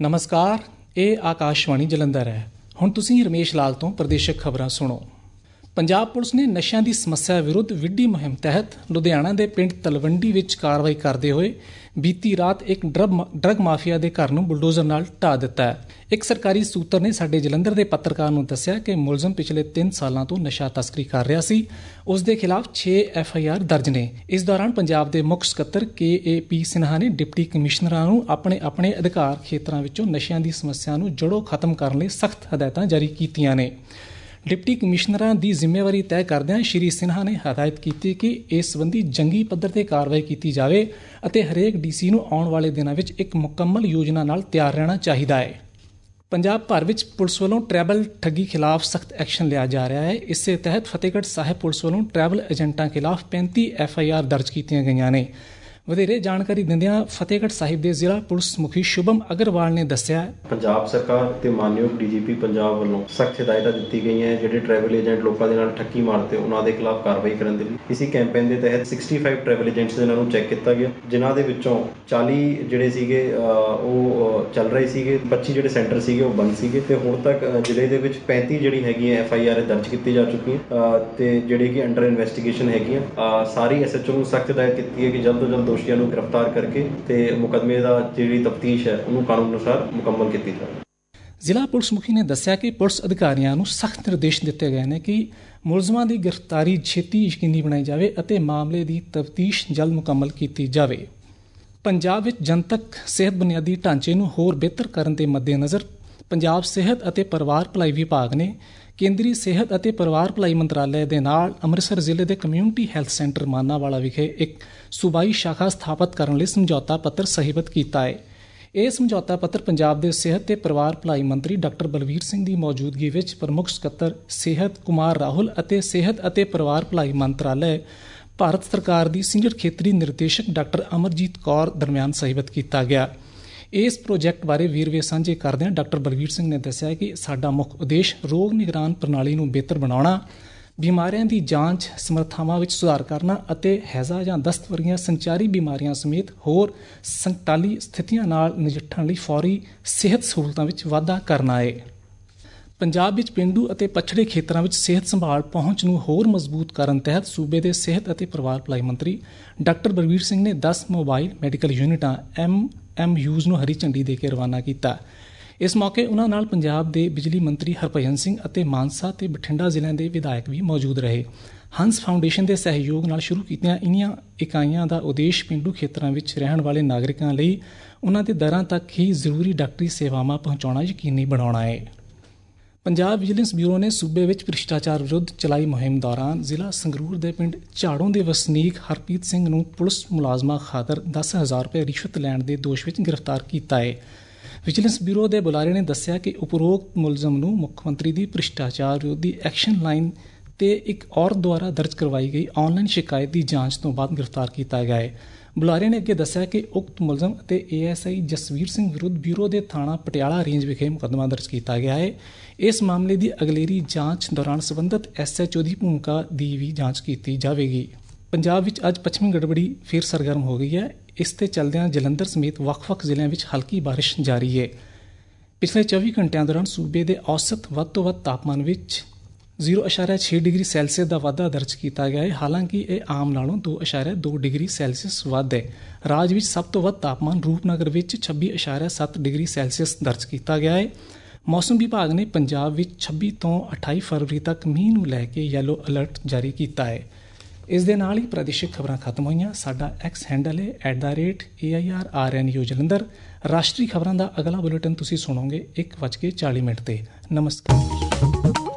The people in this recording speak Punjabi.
ਨਮਸਕਾਰ, ਇਹ ਆਕਾਸ਼ਵਾਣੀ ਜਲੰਧਰ ਹੈ। ਹੁਣ ਤੁਸੀਂ ਰਮੇਸ਼ ਲਾਲ ਤੋਂ ਪ੍ਰਦੇਸ਼ਕ ਖਬਰਾਂ ਸੁਣੋ। ਪੰਜਾਬ ਪੁਲਿਸ ਨੇ ਨਸ਼ਿਆਂ ਦੀ ਸਮੱਸਿਆ ਵਿਰੁੱਧ ਵਿੱਢੀ ਮੁਹਿੰਮ ਤਹਿਤ ਲੁਧਿਆਣਾ ਦੇ ਪਿੰਡ ਤਲਵੰਡੀ ਵਿੱਚ ਕਾਰਵਾਈ ਕਰਦੇ ਹੋਏ ਬੀਤੀ ਰਾਤ ਇੱਕ ਡਰੱਗ ਮਾਫੀਆ ਦੇ ਘਰ ਨੂੰ ਬੁਲਡੋਜ਼ਰ ਨਾਲ ਢਾਹ ਦਿੱਤਾ ਹੈ। ਇੱਕ ਸਰਕਾਰੀ ਸੂਤਰ ਨੇ ਸਾਡੇ ਜਲੰਧਰ ਦੇ ਪੱਤਰਕਾਰ ਨੂੰ ਦੱਸਿਆ ਕਿ ਮੁਲਜ਼ਮ ਪਿਛਲੇ 3 ਸਾਲਾਂ ਤੋਂ ਨਸ਼ਾ ਤਸਕਰੀ ਕਰ ਰਿਹਾ ਸੀ। ਉਸ ਦੇ ਖਿਲਾਫ 6 FIR ਦਰਜ ਨੇ। ਇਸ ਦੌਰਾਨ ਪੰਜਾਬ ਦੇ ਮੁੱਖ ਸਕੱਤਰ KAP ਸਿਨਹਾ ਨੇ ਡਿਪਟੀ ਕਮਿਸ਼ਨਰਾਂ ਨੂੰ ਆਪਣੇ ਅਧਿਕਾਰ ਖੇਤਰਾਂ ਵਿੱਚੋਂ ਨਸ਼ਿਆਂ ਦੀ ਸਮੱਸਿਆ ਨੂੰ ਜੜੋਂ ਖਤਮ ਕਰਨ ਲਈ ਸਖਤ ਹਦਾਇਤਾਂ ਜਾਰੀ ਕੀਤੀਆਂ ਨੇ। ਡਿਪਟੀ ਕਮਿਸ਼ਨਰਾਂ ਦੀ ਜ਼ਿੰਮੇਵਾਰੀ ਤੈਅ ਕਰਦਿਆਂ ਸ਼੍ਰੀ ਸਿਨਹਾ ਨੇ ਹਦਾਇਤ ਕੀਤੀ ਕਿ ਇਸ ਸੰਬੰਧੀ ਜੰਗੀ ਪੱਧਰ ਤੇ ਕਾਰਵਾਈ ਕੀਤੀ ਜਾਵੇ ਅਤੇ ਹਰੇਕ DC ਨੂੰ ਆਉਣ ਵਾਲੇ ਦਿਨਾਂ ਵਿੱਚ ਇੱਕ ਮੁਕੰਮਲ ਯੋਜਨਾ ਨਾਲ ਤਿਆਰ ਰਹਿਣਾ ਚਾਹੀਦਾ ਹੈ। ਪੰਜਾਬ ਭਰ ਵਿੱਚ ਪੁਲਿਸ ਵੱਲੋਂ ਟਰੈਵਲ ਠੱਗੀ ਖਿਲਾਫ ਸਖਤ ਐਕਸ਼ਨ ਲਿਆ ਜਾ ਰਿਹਾ ਹੈ। ਇਸੇ ਤਹਿਤ ਫਤਿਹਗੜ੍ਹ ਸਾਹਿਬ ਪੁਲਿਸ ਵੱਲੋਂ ਟਰੈਵਲ ਏਜੰਟਾਂ ਖਿਲਾਫ 35 FIR ਦਰਜ ਕੀਤੀਆਂ ਗਈਆਂ ਨੇ। ਵਧੇਰੇ ਜਾਣਕਾਰੀ ਦਿੰਦਿਆਂ ਫਤਿਹਗੜ੍ਹ ਸਾਹਿਬ ਦੇ ਜ਼ਿਲ੍ਹਾ ਪੁਲਿਸ ਮੁਖੀ ਸ਼ੁਭਮ ਅਗਰਵਾਲ ਨੇ ਦੱਸਿਆ, ਪੰਜਾਬ ਸਰਕਾਰ ਤੇ ਮਾਨਯੋਗ DGP ਪੰਜਾਬ ਵੱਲੋਂ ਸਖਤ ਹਦਾਇਤਾਂ ਦਿੱਤੀ ਗਈਆਂ ਹੈ। ਜਿਹੜੇ ਟਰੈਵਲ ਏਜੰਟ ਲੋਕਾਂ ਦੇ ਨਾਲ ਠੱਗੀ ਮਾਰਦੇ ਉਹਨਾਂ ਦੇ ਖਿਲਾਫ ਕਾਰਵਾਈ ਕਰਨ ਦੇ ਲਈ ਇਸੇ ਕੈਂਪੇਨ ਦੇ ਤਹਿਤ 65 ਟਰੈਵਲ ਏਜੰਟਸ ਇਹਨਾਂ ਨੂੰ ਚੈੱਕ ਕੀਤਾ ਗਿਆ, ਜਿਨ੍ਹਾਂ ਦੇ ਵਿੱਚੋਂ 40 ਜਿਹੜੇ ਸੀਗੇ ਉਹ ਚੱਲ ਰਹੇ ਸੀਗੇ, 25 ਜਿਹੜੇ ਸੈਂਟਰ ਸੀਗੇ ਉਹ ਬੰਦ ਸੀਗੇ ਤੇ ਹੁਣ ਤੱਕ ਜ਼ਿਲ੍ਹੇ ਦੇ ਵਿੱਚ 35 ਜਿਹੜੀ ਹੈਗੀਆਂ FIR ਦਰਜ ਕੀਤੀ ਜਾ ਚੁੱਕੀਆਂ ਤੇ ਜਿਹੜੇ ਕਿ ਅੰਡਰ ਇਨਵੈਸਟੀਗੇਸ਼ਨ ਹੈਗੀਆਂ। ਸਾਰੀ SHO ਨੂੰ ਸਖਤ ਹਦਾਇਤ ਕੀਤੀ ਹੈ ਕਿ ਜਲਦ ਤੋਂ ਜਲਦ ਦੋਸ਼ੀਆਂ ਨੂੰ ਗ੍ਰਿਫਤਾਰ ਕਰਕੇ ਤੇ ਮੁਕੱਦਮੇ ਦਾ ਜਿਹੜੀ ਤਫਤੀਸ਼ ਹੈ ਉਹਨੂੰ ਕਾਨੂੰਨ ਅਨੁਸਾਰ ਮੁਕੰਮਲ ਕੀਤੀ ਜਾਵੇ। ਜ਼ਿਲ੍ਹਾ ਪੁਲਿਸ ਮੁਖੀ ਨੇ ਦੱਸਿਆ ਕਿ ਪੁਲਿਸ ਅਧਿਕਾਰੀਆਂ ਨੂੰ ਸਖਤ ਨਿਰਦੇਸ਼ ਦਿੱਤੇ ਗਏ ਨੇ ਕਿ ਮੁਲਜ਼ਮਾਂ ਦੀ ਗ੍ਰਿਫਤਾਰੀ ਛੇਤੀ ਯਕੀਨੀ ਬਣਾਈ ਜਾਵੇ ਅਤੇ ਮਾਮਲੇ ਦੀ ਤਫਤੀਸ਼ ਜਲਦ ਮੁਕੰਮਲ ਕੀਤੀ ਜਾਵੇ। ਪੰਜਾਬ ਵਿੱਚ ਜਨਤਕ ਸਿਹਤ ਬੁਨਿਆਦੀ ਢਾਂਚੇ ਨੂੰ ਹੋਰ ਬਿਹਤਰ ਕਰਨ ਦੇ ਮੱਦੇਨਜ਼ਰ ਪੰਜਾਬ ਸਿਹਤ ਅਤੇ ਪਰਿਵਾਰ ਭਲਾਈ ਵਿਭਾਗ ਨੇ ਕੇਂਦਰੀ ਸਿਹਤ ਅਤੇ ਪਰਿਵਾਰ ਭਲਾਈ ਮੰਤਰਾਲੇ ਦੇ ਨਾਲ ਅੰਮ੍ਰਿਤਸਰ ਜ਼ਿਲ੍ਹੇ ਦੇ ਕਮਿਊਨਿਟੀ ਹੈਲਥ ਸੈਂਟਰ ਮਾਨਾਵਾਲਾ ਵਿਖੇ ਇੱਕ ਸੂਬਾਈ ਸ਼ਾਖਾ ਸਥਾਪਿਤ ਕਰਨ ਲਈ ਸਮਝੌਤਾ ਪੱਤਰ ਸਹੀਬੱਧ ਕੀਤਾ ਹੈ। ਇਹ ਸਮਝੌਤਾ ਪੱਤਰ ਪੰਜਾਬ ਦੇ ਸਿਹਤ ਤੇ ਪਰਿਵਾਰ ਭਲਾਈ ਮੰਤਰੀ ਡਾਕਟਰ ਬਲਵੀਰ ਸਿੰਘ ਦੀ ਮੌਜੂਦਗੀ ਵਿੱਚ ਪ੍ਰਮੁੱਖ ਸਕੱਤਰ ਸਿਹਤ ਕੁਮਾਰ ਰਾਹੁਲ ਅਤੇ ਸਿਹਤ ਅਤੇ ਪਰਿਵਾਰ ਭਲਾਈ ਮੰਤਰਾਲੇ ਭਾਰਤ ਸਰਕਾਰ ਦੀ ਸੀਨੀਅਰ ਖੇਤਰੀ ਨਿਰਦੇਸ਼ਕ ਡਾਕਟਰ ਅਮਰਜੀਤ ਕੌਰ ਦਰਮਿਆਨ ਸਹੀਬੱਧ ਕੀਤਾ ਗਿਆ। ਇਸ ਪ੍ਰੋਜੈਕਟ ਬਾਰੇ ਵੇਰਵੇ ਸਾਂਝੇ ਕਰਦਿਆਂ ਡਾਕਟਰ ਬਲਵੀਰ ਸਿੰਘ ਨੇ ਦੱਸਿਆ ਕਿ ਸਾਡਾ ਮੁੱਖ ਉਦੇਸ਼ ਰੋਗ ਨਿਗਰਾਨ ਪ੍ਰਣਾਲੀ ਨੂੰ ਬਿਹਤਰ ਬਣਾਉਣਾ, ਬਿਮਾਰੀਆਂ ਦੀ ਜਾਂਚ ਸਮਰੱਥਾਵਾਂ ਵਿੱਚ ਸੁਧਾਰ ਕਰਨਾ ਅਤੇ ਹੈਜ਼ਾ ਜਾਂ ਦਸਤ ਵਰਗੀਆਂ ਸੰਚਾਰੀ ਬਿਮਾਰੀਆਂ ਸਮੇਤ ਹੋਰ ਸੰਕਟਾਲੀ ਸਥਿਤੀਆਂ ਨਾਲ ਨਜਿੱਠਣ ਲਈ ਫੌਰੀ ਸਿਹਤ ਸਹੂਲਤਾਂ ਵਿੱਚ ਵਾਧਾ ਕਰਨਾ ਹੈ। ਪੰਜਾਬ ਵਿੱਚ ਪੇਂਡੂ ਅਤੇ ਪਛੜੇ ਖੇਤਰਾਂ ਵਿੱਚ ਸਿਹਤ ਸੰਭਾਲ ਪਹੁੰਚ ਨੂੰ ਹੋਰ ਮਜ਼ਬੂਤ ਕਰਨ ਤਹਿਤ ਸੂਬੇ ਦੇ ਸਿਹਤ ਅਤੇ ਪਰਿਵਾਰ ਭਲਾਈ ਮੰਤਰੀ ਡਾਕਟਰ ਬਲਵੀਰ ਸਿੰਘ ਨੇ 10 ਮੋਬਾਈਲ ਮੈਡੀਕਲ ਯੂਨਿਟਾਂ MMUs ਨੂੰ ਹਰੀ ਝੰਡੀ ਦੇ ਕੇ ਰਵਾਨਾ ਕੀਤਾ। ਇਸ ਮੌਕੇ ਉਨ੍ਹਾਂ ਨਾਲ ਪੰਜਾਬ ਦੇ ਬਿਜਲੀ ਮੰਤਰੀ ਹਰਭਜਨ ਸਿੰਘ ਅਤੇ ਮਾਨਸਾ ਤੇ ਬਠਿੰਡਾ ਜ਼ਿਲ੍ਹਿਆਂ ਦੇ ਵਿਧਾਇਕ ਵੀ ਮੌਜੂਦ ਰਹੇ। ਹੰਸ ਫਾਊਂਡੇਸ਼ਨ ਦੇ ਸਹਿਯੋਗ ਨਾਲ ਸ਼ੁਰੂ ਕੀਤੀਆਂ ਇਨ੍ਹਾਂ ਇਕਾਈਆਂ ਦਾ ਉਦੇਸ਼ ਪੇਂਡੂ ਖੇਤਰਾਂ ਵਿੱਚ ਰਹਿਣ ਵਾਲੇ ਨਾਗਰਿਕਾਂ ਲਈ ਉਨ੍ਹਾਂ ਦੇ ਦਰਾਂ ਤੱਕ ਹੀ ਜ਼ਰੂਰੀ ਡਾਕਟਰੀ ਸੇਵਾਵਾਂ ਪਹੁੰਚਾਉਣਾ ਯਕੀਨੀ ਬਣਾਉਣਾ ਹੈ। ਪੰਜਾਬ ਵਿਜੀਲੈਂਸ ਬਿਊਰੋ ਨੇ ਸੂਬੇ ਵਿੱਚ ਭ੍ਰਿਸ਼ਟਾਚਾਰ ਵਿਰੁੱਧ ਚਲਾਈ ਮੁਹਿੰਮ ਦੌਰਾਨ ਜ਼ਿਲ੍ਹਾ ਸੰਗਰੂਰ ਦੇ ਪਿੰਡ ਝਾੜੋਂ ਦੇ ਵਸਨੀਕ ਹਰਪ੍ਰੀਤ ਸਿੰਘ ਨੂੰ ਪੁਲਿਸ ਮੁਲਾਜ਼ਮਾਂ ਖਾਤਰ 10,000 ਰੁਪਏ ਰਿਸ਼ਵਤ ਲੈਣ ਦੇ ਦੋਸ਼ ਵਿੱਚ ਗ੍ਰਿਫਤਾਰ ਕੀਤਾ ਹੈ। ਵਿਜੀਲੈਂਸ ਬਿਊਰੋ ਦੇ ਬੁਲਾਰੇ ਨੇ ਦੱਸਿਆ ਕਿ ਉਪਰੋਕਤ ਮੁਲਜ਼ਮ ਨੂੰ ਮੁੱਖ ਮੰਤਰੀ ਦੀ ਭ੍ਰਿਸ਼ਟਾਚਾਰ ਵਿਰੋਧੀ ਐਕਸ਼ਨ ਲਾਈਨ ਤੇ ਇੱਕ ਔਰਤ ਦੁਆਰਾ ਦਰਜ ਕਰਵਾਈ ਗਈ ਆਨਲਾਈਨ ਸ਼ਿਕਾਇਤ ਦੀ ਜਾਂਚ ਤੋਂ ਬਾਅਦ ਗ੍ਰਿਫਤਾਰ ਕੀਤਾ ਗਿਆ ਹੈ। ਬੁਲਾਰੇ ਨੇ ਅੱਗੇ ਦੱਸਿਆ ਕਿ ਉਕਤ ਮੁਲਜ਼ਮ ਅਤੇ ASI ਜਸਵੀਰ ਸਿੰਘ ਵਿਰੁੱਧ ਬਿਊਰੋ ਦੇ ਥਾਣਾ ਪਟਿਆਲਾ ਰੇਂਜ ਵਿਖੇ ਮੁਕੱਦਮਾ ਦਰਜ ਕੀਤਾ ਗਿਆ ਹੈ। ਇਸ ਮਾਮਲੇ ਦੀ ਅਗਲੇਰੀ ਜਾਂਚ ਦੌਰਾਨ ਸੰਬੰਧਿਤ SHO ਦੀ ਭੂਮਿਕਾ ਦੀ ਵੀ ਜਾਂਚ ਕੀਤੀ ਜਾਵੇਗੀ। ਪੰਜਾਬ ਵਿੱਚ ਅੱਜ ਪੱਛਮੀ ਗੜਬੜੀ ਫਿਰ ਸਰਗਰਮ ਹੋ ਗਈ ਹੈ। ਇਸ ਦੇ ਚੱਲਦਿਆਂ ਜਲੰਧਰ ਸਮੇਤ ਵੱਖ-ਵੱਖ ਜ਼ਿਲ੍ਹਿਆਂ ਵਿੱਚ ਹਲਕੀ ਬਾਰਿਸ਼ ਜਾਰੀ ਹੈ। ਪਿਛਲੇ 24 ਘੰਟਿਆਂ ਦੌਰਾਨ ਸੂਬੇ ਦੇ ਔਸਤ ਵੱਧ ਤੋਂ ਵੱਧ ਤਾਪਮਾਨ ਵਿੱਚ 0.6 ਡਿਗਰੀ ਸੈਲਸੀਅਸ ਦਾ ਵਾਧਾ ਦਰਜ ਕੀਤਾ ਗਿਆ ਹੈ। ਹਾਲਾਂਕਿ ਇਹ ਆਮ ਨਾਲੋਂ 2.2 ਡਿਗਰੀ ਸੈਲਸੀਅਸ ਵੱਧ ਹੈ। ਰਾਜ ਵਿੱਚ ਸਭ ਤੋਂ ਵੱਧ ਤਾਪਮਾਨ ਰੂਪਨਗਰ ਵਿੱਚ 26.7 ਡਿਗਰੀ ਸੈਲਸੀਅਸ ਦਰਜ ਕੀਤਾ ਗਿਆ ਹੈ। ਮੌਸਮ ਵਿਭਾਗ ਨੇ ਪੰਜਾਬ ਵਿੱਚ 26 ਤੋਂ 28 ਫਰਵਰੀ ਤੱਕ ਮੀਂਹ ਨੂੰ ਲੈ ਕੇ ਯੈਲੋ ਅਲਰਟ ਜਾਰੀ ਕੀਤਾ ਹੈ। ਇਸ ਦੇ ਨਾਲ ਹੀ ਪ੍ਰਾਦੇਸ਼ਿਕ ਖਬਰਾਂ ਖਤਮ ਹੋਈਆਂ। ਸਾਡਾ X ਹੈਂਡਲ ਹੈ @AIRRNU ਜਲੰਧਰ। ਰਾਸ਼ਟਰੀ ਖਬਰਾਂ ਦਾ ਅਗਲਾ ਬੁਲੇਟਿਨ ਤੁਸੀਂ ਸੁਣੋਗੇ 1:40 ਤੇ। ਨਮਸਕਾਰ।